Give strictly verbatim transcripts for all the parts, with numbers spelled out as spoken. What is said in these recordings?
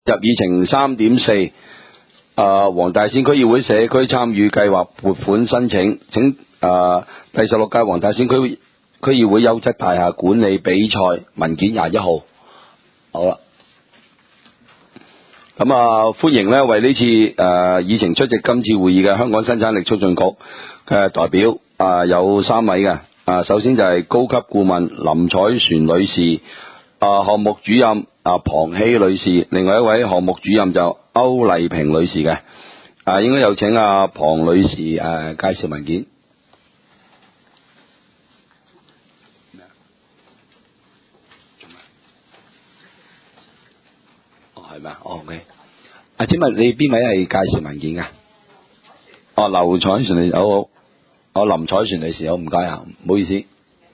入議程三點四，誒黃大仙區議會社區參與計劃撥款申請，請誒、呃、第十六屆黃大仙區區議會優質大廈管理比賽文件廿一號。好啦，咁啊歡迎呢為呢次誒、呃、議程出席今次會議嘅香港生產力促進局嘅代表啊、呃、有三位嘅，啊、呃、首先就係高級顧問林彩璇女士，啊項目主任啊龐希女士，另外一位項目主任就歐麗萍女士嘅，啊應該有請阿龐女士誒、啊、介紹文件。哦係咩？哦 OK。啊請問你邊位係介紹文件㗎？哦劉彩璇女士，好好。哦林彩璇女士，好唔該啊，唔好意思。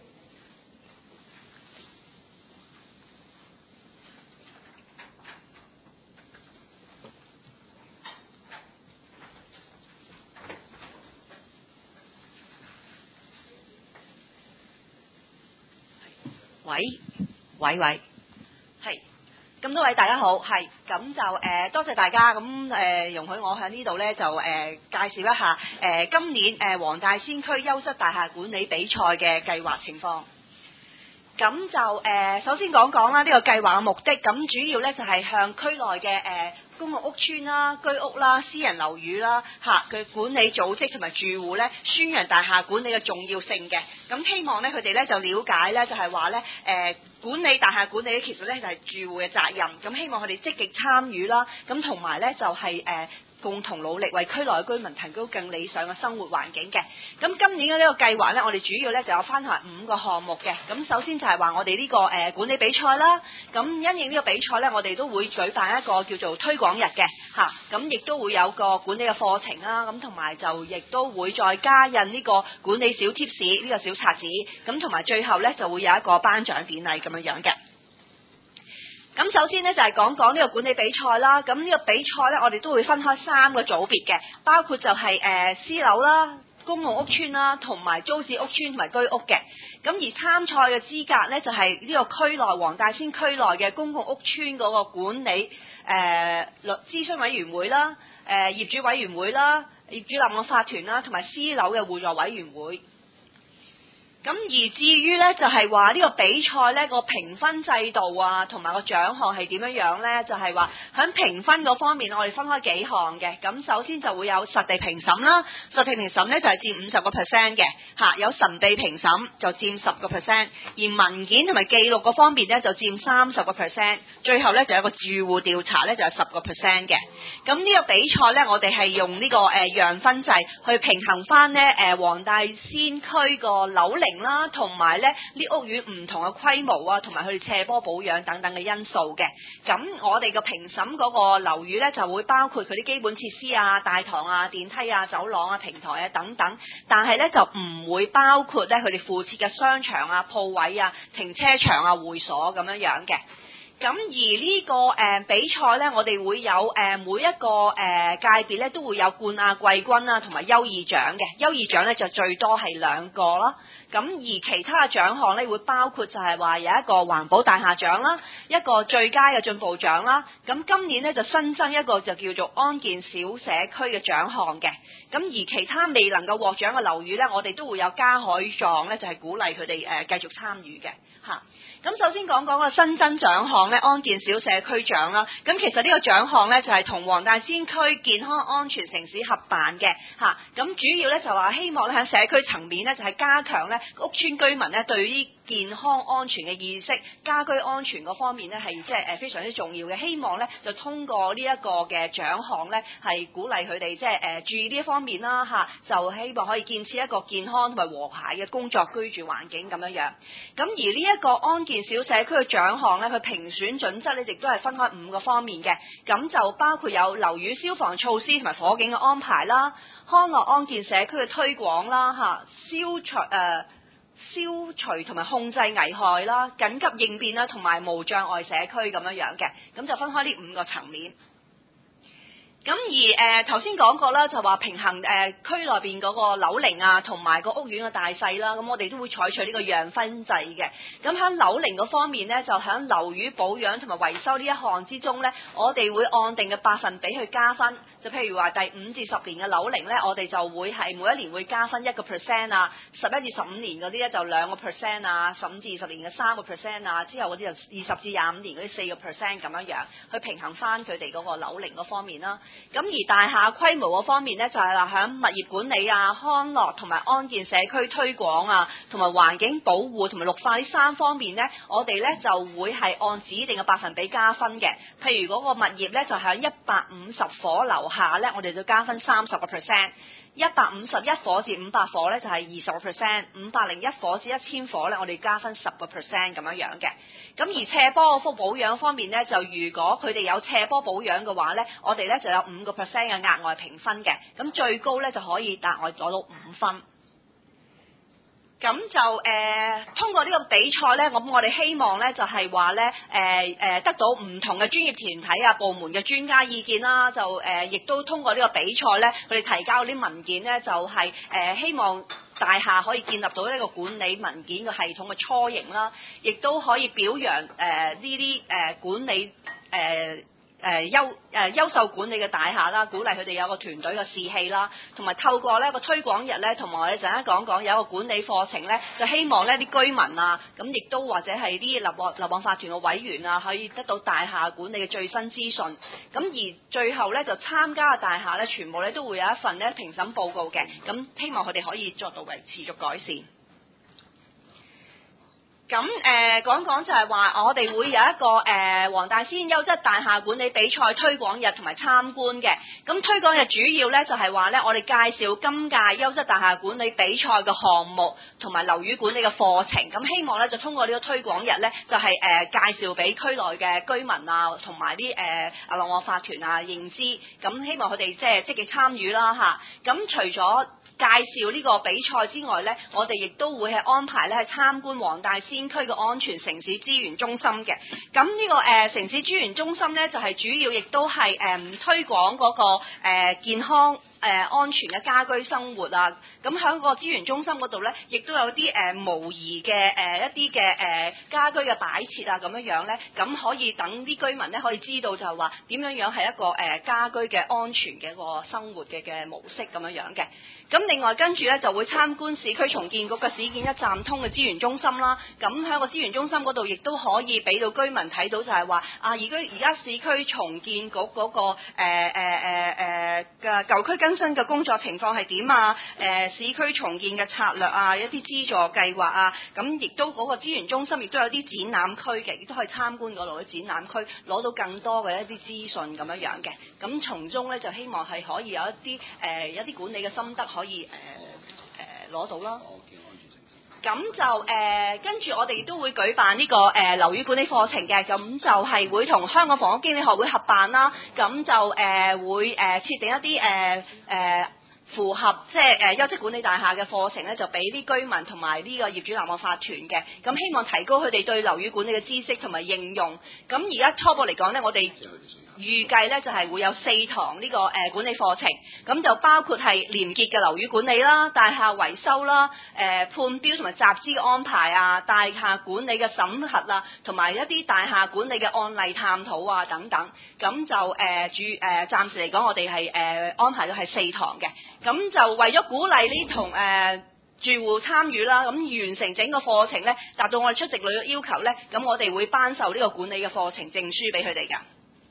喂喂喂，係，咁多位大家好，係，咁就誒、呃、多謝大家，咁誒、呃、容許我喺呢度咧就誒、呃、介紹一下誒、呃、今年誒、呃、黃大仙區優質大廈管理比賽嘅計劃情況。咁就誒、呃、首先講講啦，呢、這個計劃嘅目的，咁主要咧就係、是、向區內嘅誒、呃公共屋邨啦、居屋啦、私人樓宇啦嚇嘅管理組織同埋住戶咧，宣揚大廈管理嘅重要性嘅。咁希望咧佢哋咧就了解咧，就係話咧誒管理大廈管理咧，其實咧就係住戶嘅責任。咁希望佢哋積極參與啦，咁同埋咧就係、是、誒。呃共同努力為區內居民提高更理想嘅生活環境嘅。咁今年嘅呢個計劃呢，我哋主要呢就有分下五個項目嘅。咁首先就係話我哋呢、這個誒、呃、管理比賽啦。咁因應呢個比賽呢，我哋都會舉辦一個叫做推廣日嘅嚇。咁、啊、亦都會有個管理嘅課程啦。咁同埋就亦都會再加印呢個管理小貼士呢、這個小冊子。咁同埋最後呢，就會有一個頒獎典禮咁樣樣嘅。咁首先呢，就係講講呢個管理比賽啦，咁呢個比賽呢，我哋都會分開三個組別嘅，包括就係、是、誒、呃、私樓啦、公共屋邨啦，同埋租置屋邨同埋居屋嘅。咁而參賽嘅資格呢，就係、是、呢個區內黃大仙區內嘅公共屋邨嗰個管理誒律諮詢委員會啦、誒、呃、業主委員會啦、業主立案法團啦，同埋私樓嘅互助委員會。咁而至於呢，就係話呢個比賽呢個評分制度啊，同埋個獎項係點樣樣呢？就係話喺評分嗰方面，我哋分開幾項嘅。咁首先就會有實地評審啦，實地評審呢就係佔五十個 percent 嘅嚇，有神地評審就佔十個 percent，而文件同埋記錄嗰方面呢就佔三十個 percent，最後呢就有個住戶調查呢就係十個 percent 嘅。咁呢個比賽呢，我哋係用呢個誒讓分制去平衡翻呢誒黃大仙區個樓齡啦，同埋咧呢屋苑唔同嘅規模啊，同埋佢哋斜坡保養等等嘅因素嘅。咁我哋嘅評審嗰個樓宇咧就會包括佢啲基本設施啊、大堂啊、電梯啊、走廊啊、平台啊等等，但係咧就唔會包括咧佢哋附設嘅商場啊、鋪位啊、停車場啊、會所咁樣樣嘅。咁而呢、這個誒、呃、比賽呢，我哋會有誒、呃、每一個誒、呃、界別咧都會有冠亞季軍啦，同埋優異獎嘅。優異獎呢就最多係兩個啦。咁而其他嘅獎項呢，會包括就係話有一個環保大廈獎啦，一個最佳嘅進步獎啦。咁今年呢，就新增一個就叫做安健小社區嘅獎項嘅。咁而其他未能夠獲獎嘅樓宇呢，我哋都會有加海狀呢，就係、是、鼓勵佢哋誒繼續參與嘅嚇。咁首先講講個新增獎項咧，安健小社區獎啦。咁其實呢個獎項咧就係同黃大仙區健康安全城市合辦嘅嚇。咁主要咧就話希望咧喺社區層面咧就係加強咧屋邨居民咧對於健康安全嘅意識，家居安全嗰方面咧係即係誒非常之重要嘅。希望咧就通過呢一個嘅獎項咧係鼓勵佢哋即係誒注意呢一方面啦嚇，就希望可以建設一個健康同埋和諧嘅工作居住環境咁樣樣。咁而呢一個安健小社區嘅獎項咧，佢評選準則咧亦都係分開五個方面嘅。咁就包括有樓宇消防措施同埋火警嘅安排啦，康樂安健社區嘅推廣啦嚇，消除誒。呃消除同埋控制危害啦、緊急應變啦，同埋無障礙社區咁樣樣嘅，咁就分開呢五個層面。 咁而誒頭先講過啦，就話平衡誒、呃、區內邊嗰個樓齡啊，同埋個屋苑嘅大細啦，咁我哋都會採取呢個讓分制嘅。咁喺樓齡嗰方面呢，就喺樓宇保養同埋維修呢一項之中呢，我哋會按定嘅百分比去加分。就譬如話第五至十年嘅樓齡呢，我哋就會係每一年會加分一個 percent 啊，十一至十五年嗰啲呢，就兩個 percent 啊，十五至二十年嘅三個 percent 啊，之後嗰啲就二十至廿五年嗰啲四個 percent 咁樣樣，去平衡翻佢哋嗰個樓齡嗰方面啦。咁而大廈規模嗰方面呢，就係話喺物業管理啊、康樂同埋安建社區推廣啊，同埋環境保護同埋綠化呢三方面呢，我哋呢就會係按指定嘅百分比加分嘅。譬如嗰個物業呢，就喺一百五十伙樓下呢，我哋就加分三十個 percent。一百五十一伙至五百伙咧就係二十個 percent， 五百零一伙至一千伙咧我哋加分十個 percent 咁樣樣嘅。咁而斜坡嗰幅保養方面咧，就如果佢哋有斜坡保養嘅話咧，我哋咧就有五個 percent 嘅額外評分嘅，咁最高咧就可以額外攞到五分。咁就誒、呃、通過呢個比賽呢，咁我哋希望呢就係話呢，誒、呃、誒得到唔同嘅專業團體啊、部門嘅專家意見啦，就誒亦、呃、都通過呢個比賽呢，佢哋提交啲文件呢，就係、是、誒、呃、希望大廈可以建立到呢個管理文件嘅系統嘅雛形啦，亦都可以表揚誒呢啲誒管理誒。呃誒、呃、優誒、呃、優秀管理嘅大廈啦，鼓勵佢哋有個團隊嘅士氣啦，同埋透過呢個推廣日咧，同埋我哋陣間講講有一個管理課程咧，就希望呢啲居民啊，咁亦都或者係啲立旺立旺法團嘅委員啊，可以得到大廈管理嘅最新資訊。咁而最後咧就參加嘅大廈咧，全部咧都會有一份咧評審報告嘅，咁希望佢哋可以作到為持續改善。咁誒、呃、講講就係話，我哋會有一個誒黃、呃、大仙優質大廈管理比賽推廣日同埋參觀嘅。咁推廣日主要咧就係話咧，我哋介紹今屆優質大廈管理比賽嘅項目同埋樓宇管理嘅課程。咁希望咧就通過呢個推廣日咧，就係、是、誒、呃、介紹俾區內嘅居民啊，同埋啲誒啊立旺法團啊認知。咁希望佢哋即係積極參與啦嚇。咁除咗介紹呢個比賽之外呢，我哋亦都會係安排咧係參觀黃大仙區嘅安全城市資源中心嘅。咁呢、這個誒、呃、城市資源中心呢，就係、是、主要亦都係誒、呃、推廣嗰、那個、呃、健康誒、呃、安全嘅家居生活啊。咁喺個資源中心嗰度呢，亦都有啲誒、呃、模擬嘅誒、呃、一啲嘅誒家居嘅擺設啊咁樣樣呢，咁可以等啲居民呢，可以知道就係話點樣樣係一個誒、呃、家居嘅安全嘅一個生活嘅嘅模式咁樣樣嘅。咁另外跟住咧就會參觀市區重建局嘅市建一站通嘅資源中心啦。咁喺個資源中心嗰度亦都可以俾到居民睇到就係話啊，而家而家市區重建局嗰、那個誒誒誒誒嘅舊區更新嘅工作情況係點啊？誒、呃、市區重建嘅策略啊，一啲資助計劃啊，咁亦都嗰個資源中心亦都有啲展覽區嘅，亦都可以參觀嗰度嘅展覽區，攞到更多嘅一啲資訊咁樣樣嘅。咁從中咧就希望係可以有一啲誒、呃、一啲管理嘅心得。可以誒誒攞到啦。咁就誒、呃、跟住我哋都會舉辦呢、這個誒樓宇管理課程嘅，咁就係會同香港房屋經理學會合辦啦。咁就誒、呃、會誒設、呃、定一啲誒誒符合即係誒優質管理大廈嘅課程咧，就俾啲居民同埋呢個業主立案法團嘅。咁希望提高佢哋對樓宇管理嘅知識同埋應用。咁而家初步嚟講咧，我哋預計咧就係會有四堂呢個誒管理課程，咁就包括係廉潔嘅樓宇管理啦、大廈維修啦、誒判標同埋集資嘅安排啊、大廈管理嘅審核啊，同埋一啲大廈管理嘅案例探討啊等等。咁就誒主誒暫時嚟講，我哋係誒安排咗係四堂嘅。咁就為咗鼓勵呢同誒住戶參與啦，咁完成整個課程咧，達到我哋出席率嘅要求咧，咁我哋會頒授呢個管理嘅課程證書俾佢哋㗎。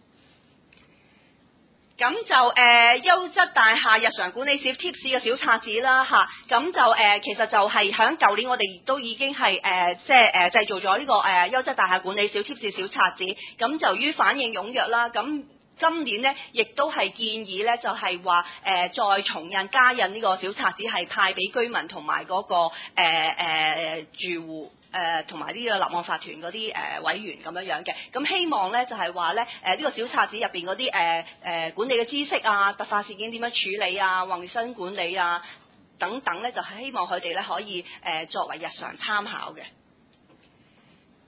咁就誒、呃、優質大廈日常管理小 tips 嘅小冊子啦嚇，咁就誒、呃、其實就係響舊年我哋都已經係誒即係誒製造咗呢個誒、呃、優質大廈管理小 tips 小冊子，咁就於反應踴躍啦，咁今年呢亦都係建議咧就係話誒再重印加印呢個小冊子，係派俾居民同埋嗰個誒誒、呃呃、住戶。誒同埋呢個立案法團嗰啲誒委員咁樣樣嘅，咁希望咧就係話咧誒呢個小冊子入邊嗰啲誒誒管理嘅知識啊、突發事件點樣處理啊、衞生管理啊等等咧，就係希望佢哋咧可以誒作為日常參考嘅。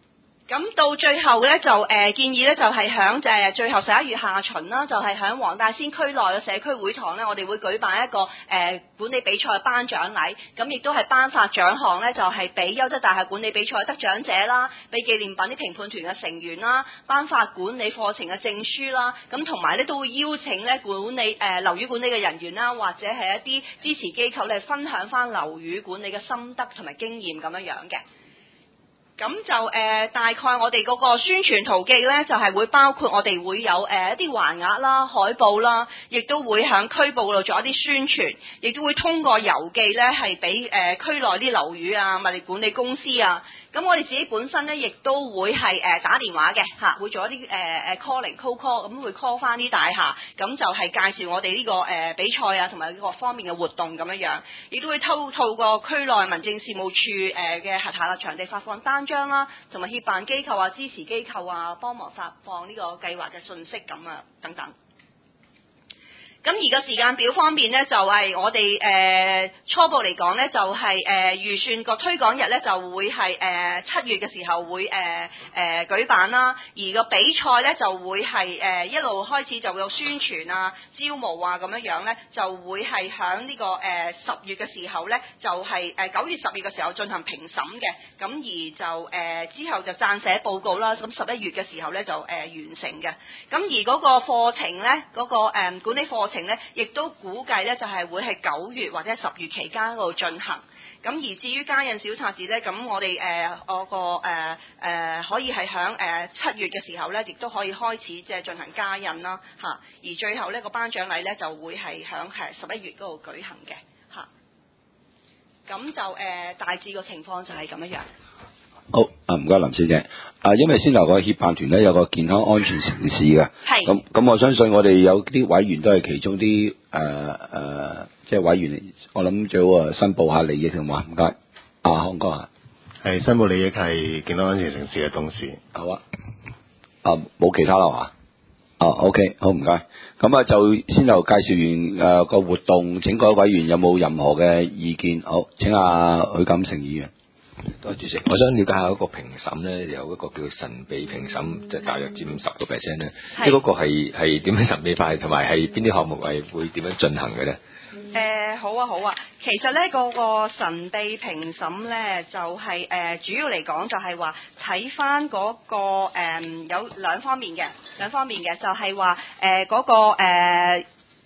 咁到最後咧就誒、呃、建議咧就係響誒最後十一月下旬啦，就係響黃大仙區內嘅社區會堂咧，我哋會舉辦一個誒、呃、管理比賽嘅頒獎禮，咁亦都係頒發獎項咧，就係俾優質大廈管理比賽得獎者啦，俾紀念品啲評判團嘅成員啦，頒發管理課程嘅證書啦，咁同埋咧都會邀請咧管理誒樓宇管理嘅人員啦，或者係一啲支持機構嚟分享翻樓宇管理嘅心得同埋經驗咁樣樣嘅。咁就誒、呃、大概我哋嗰個宣傳途徑咧，就係、是、會包括我哋會有誒、呃、一啲橫額啦、海報啦，亦都會響區部度做一啲宣傳，亦都會通過郵寄咧係俾誒區內啲樓宇啊、物業管理公司啊。咁我哋自己本身咧，亦都會係誒、呃、打電話嘅嚇，會做一啲誒誒 calling call call，咁會 call 翻啲大廈，咁就係介紹我哋呢、這個誒、呃、比賽啊，同埋各方面嘅活動咁樣樣，亦都會透透過區內民政事務處誒嘅轄下嘅場地發放單張啦，同埋協辦機構啊、支持機構啊，幫忙發放呢個計劃嘅信息咁啊等等。咁而個時間表方面呢，就係、是、我哋誒、呃、初步嚟講呢，就係、是、誒、呃、預算個推廣日呢，就會係誒七月嘅時候會誒誒、呃呃、舉辦啦。而個比賽呢，就會係誒、呃、一路開始就會有宣傳啊、招募啊咁樣樣呢，就會係響呢個誒十、呃、月嘅時候呢，就係誒九月十月嘅時候進行評審嘅。咁而就誒、呃、之後就撰寫報告啦。咁十一月嘅時候呢，就誒、呃、完成嘅。咁而嗰個課程呢，嗰、那個誒、呃、管理課程咧，亦都估計咧就係會係九月或者十月期間嗰度進行。咁而至於加印小冊子咧，咁我哋誒我個誒誒可以係響誒七月嘅時候咧，亦都可以開始即係進行加印啦嚇。而最後呢個頒獎禮咧就會係響係十一月嗰度舉行嘅嚇。咁就誒、呃、大致個情況就係咁樣樣。 好，啊唔該林小姐。啊，因為先頭個協辦團咧有個健康安全城市嘅， 係。 咁咁我相信我哋有啲委員都係其中啲誒誒，即係委員，我諗最好啊申報下利益同埋唔該。啊，康哥啊， 係申報利益係健康安全城市嘅董事。 好啊。啊，冇其他啦嘛？啊 ，OK， 好唔該。咁啊就先頭介紹完誒個活動，請各位委員有冇任何嘅意見？好，請阿許錦成議員。 多謝主席，我想了解下一個評審咧，有一個叫神秘評審，就大約佔十個 percent 咧。即係嗰個係係點樣神秘法，同埋係邊啲項目係會點樣進行嘅咧？ 誒、呃、好啊好啊，其實咧嗰、那個神秘評審咧就係、是、誒、呃、主要嚟講就係話睇翻嗰個誒、呃、有兩方面嘅兩方面嘅，就係話誒嗰個誒。呃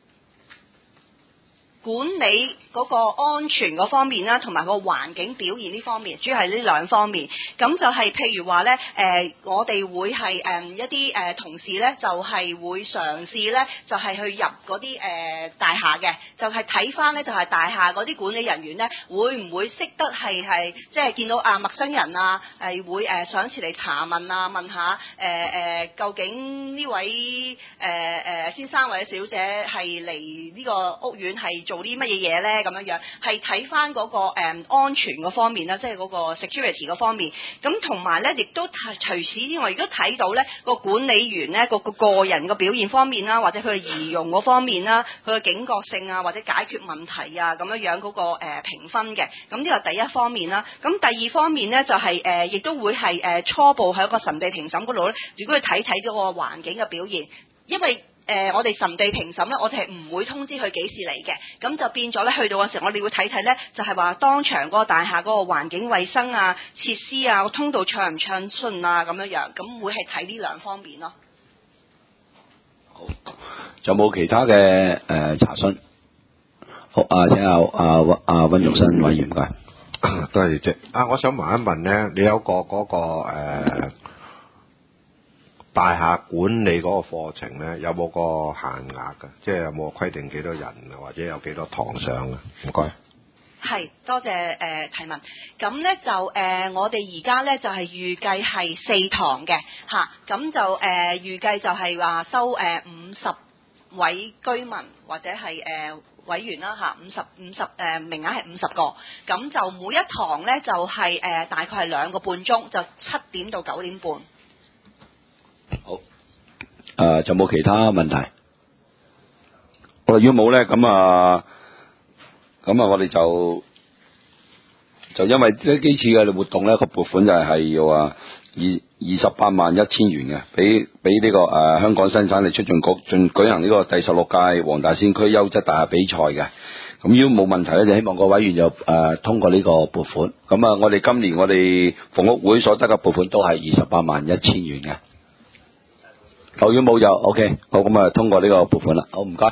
管理嗰個安全嗰方面啦，同埋個環境表現呢方面，主要係呢兩方面。咁就係譬如話呢，誒、呃、我哋會係誒、呃、一啲誒、呃、同事呢，就係、是、會嘗試呢，就係、是、去入嗰啲誒大廈嘅，就係睇翻呢，就係、是、大廈嗰啲管理人員呢，會唔會識得係係即係見到啊陌生人啊，係會誒、呃、上前嚟查問啊，問下誒誒、呃、究竟呢位誒誒、呃、先生或者小姐係嚟呢個屋苑係做啲乜嘢嘢咧？咁樣樣係睇翻嗰個誒、嗯、安全嗰方面啦，即係嗰個 security 嗰方面。咁同埋咧，亦都除此之外，亦都睇到咧個管理員咧個個個人嘅表現方面啦，或者佢嘅儀容嗰方面啦，佢嘅警覺性啊，或者解決問題啊咁樣樣嗰、那個誒、呃、評分嘅。咁呢個第一方面啦。咁第二方面咧就係、是、誒，亦、呃、都會係誒、呃、初步喺個神秘評審嗰度咧，如果佢睇睇咗個環境嘅表現，因為誒、呃，我哋神秘評審咧，我哋係唔會通知佢幾時嚟嘅，咁就變咗咧，去到嘅時候，我哋會睇睇咧，就係、是、話當場嗰個大廈嗰個環境衛生啊、設施啊、通道暢唔暢順啊咁樣樣，咁會係睇呢兩方面咯。 好，仲有冇其他嘅誒、呃、查詢？好啊，請阿阿阿溫玉新委員㗎。 多謝主席。啊，我想問一問咧，你有個嗰、那個誒？呃大廈管理嗰個課程咧，有冇個限額㗎？即係有冇規定幾多人啊，或者有幾多堂上啊？唔該。 係，多謝誒、呃、提問。咁咧就誒、呃，我哋而家咧就係、是、預計係四堂嘅嚇，咁、啊、就誒、呃、預計就係話收誒五十位居民或者係誒、呃、委員啦嚇，五十五十誒名額係五十個，咁就每一堂咧就係、是、誒、呃、大概係兩個半鐘，就七點到九點半。 好，誒、呃，仲有冇其他問題？我如果冇咧，咁啊，咁啊，我哋就就因為呢幾次嘅活動咧，個撥款就係要啊二二二十八萬一千元嘅，俾俾呢個誒、呃、香港生產力促進局進舉行呢個第十六屆黃大仙區優質大廈比賽嘅。咁如果冇問題咧，就希望各位委員就誒、呃、通過呢個撥款。咁啊，我哋今年我哋房屋會所得嘅撥款都係二十八萬一千元嘅。如果冇就 OK， 好，咁啊通過呢個撥款啦。好，唔該。